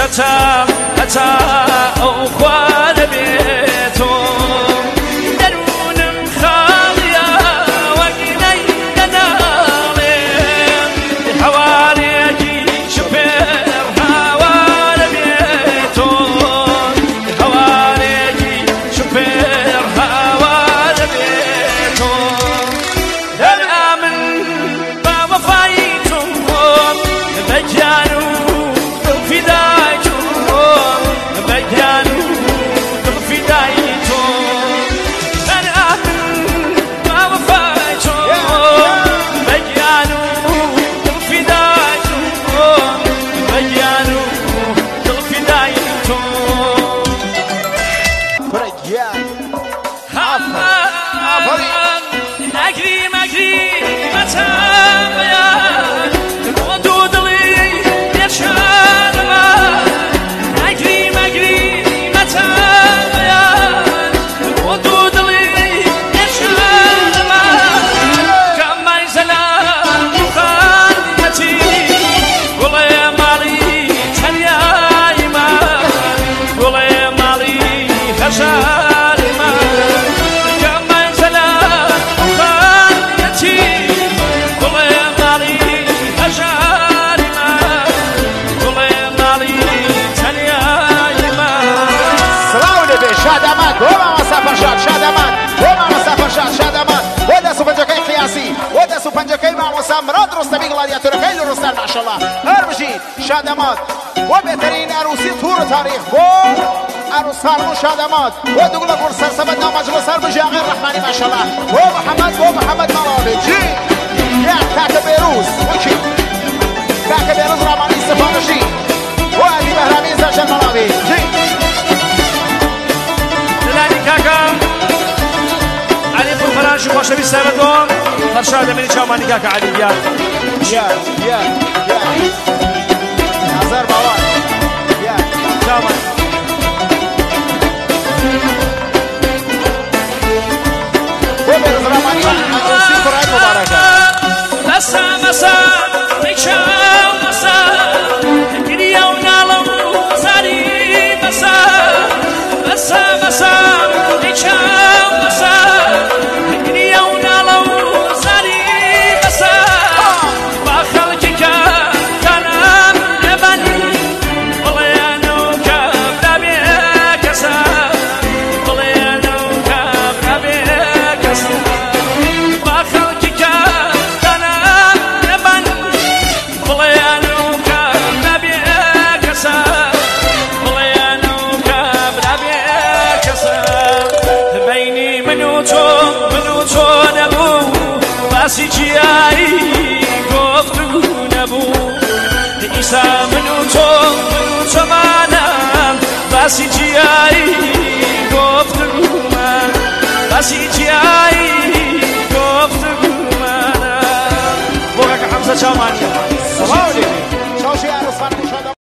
هەتا ئەو خوا دەبێتۆ دەروونم خاڵیە وەگینەی دەناڵێم هەوارێکی شپێر هاوا دەبێتۆ هەوارێکی شپێر هاوا دەبێتۆ دەرا من با وەفای تۆ بەگیان و دڵفیدای تۆ بەگیان و دڵفیدای تۆ دەرا من با وەفای تۆ بەگیان و دڵفیدای تۆ بەگیان و دڵفیدای تۆ ئەگری مەگری مەتابەیان بۆ دوو دڵی پێشانەما ئەگری مەگری مەتابەیان بۆ دوو دڵی پێشانەما کەمای زەلام و خانەتی گوڵێ ماڵی تەنیایمان گوڵێ ماڵی هەژارمان کەمای زەلام و خانەتی گوڵێ ماڵی هەژارمان گوڵێ ماڵی تەنیایمان سڵاو لێبێ شادەمان بۆ مامۆستا فەرشاد شادەمان بۆ مامۆستا فەرشاد شادەمان بۆ دەست و پەنجەکەی قیاسی بۆ دەست و پەنجەکەی مامۆستا مراد ڕۆستەمی گڵادیاتۆرەکەی لە ڕۆستان ماشەڵڵا هەر بژین شادەمان بۆ بێتەرین ئەروسی توور تاریخ بۆ ئەروسان و شادەمان بۆ دوگڵە گوڕ سەرسەبەت نامەجلس هەر بژی ئاغای ڕەحمانی ماشەڵڵا بۆ محەممەد ماڵاوێ جی یا کاکە بێروز وەکی کاکە بێروز ڕامانی سەفاڕشی بۆ ئەدی بەهرامی زەرجەر مەڵاوێ جی دلانی کاکە علی پڕفەرانشی خۆشەویست سایبەتۆم فەرشاد دەمێنی چاومانی کاکە علی یا نازەر باوان یا چاومان بۆ بێروز ڕامانی ئەروسی کوڕای مبارەکە مەسا مەسا ڕێکچاو مەسا گریە و ناڵە و زاری مەسا مەسا مەسا ڕێکچاو مەسا گریە و ناڵە و زاری مەسا با خەڵکی کانام لەبەن بڵێن و کەبرا بێ کەسە بڵێن و کەبرا بێ کەسە با خەڵکی کانام لەبەن بڵێن و کەبرا بێ کەسە بڵێن و کەبرا بێ کەسە بەینی من و تۆ نەبوو باسی جیایی گفتگو نەبوو ئیسا من و تۆمانە باسی جیایی